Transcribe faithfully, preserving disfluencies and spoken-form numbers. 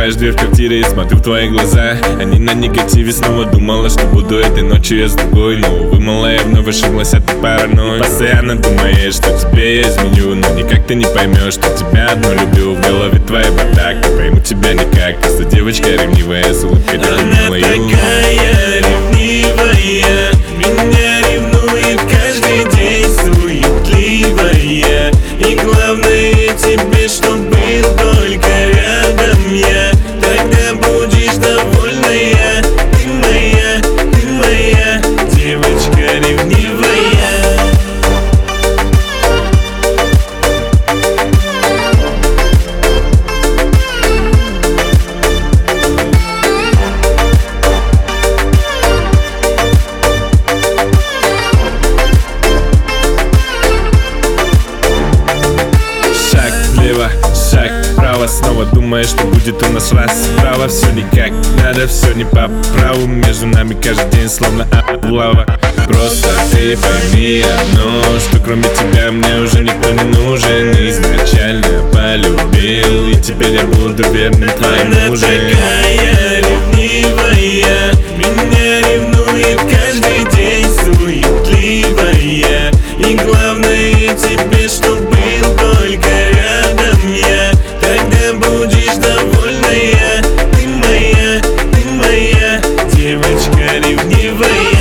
Открываешь дверь в квартире и смотрю в твои глаза. Они на негативе, снова думала, что буду этой ночью я с другой. Но увы, малая, вновь ошиблась, а ты паранойя. Постоянно думаешь, что тебе я изменю, но никак ты не поймешь, что тебя одну люблю. В голове твоя бардак, не пойму тебя никак. Просто девочка ревнивая, с улыбкой ты Она такая ревнивая, меня ревнует каждый день, суетливая. И главное тебе, чтоб был только рядом я. Тогда будешь довольная. Ты моя, ты моя девочка ревнивая. Шаг вправо, снова думаешь, что будет у нас раз. Справа все никак, надо все не по праву. Между нами каждый день словно облава. Просто ты пойми одно, что кроме тебя мне уже никто не нужен. Изначально полюбил, и теперь я буду верным твоим мужем. Она такая ревнивая, меня ревнует каждый день, суетливая. И главное тебе, чтоб был только рядом я. Тогда будешь довольная. Ты моя, ты моя девочка ревнивая.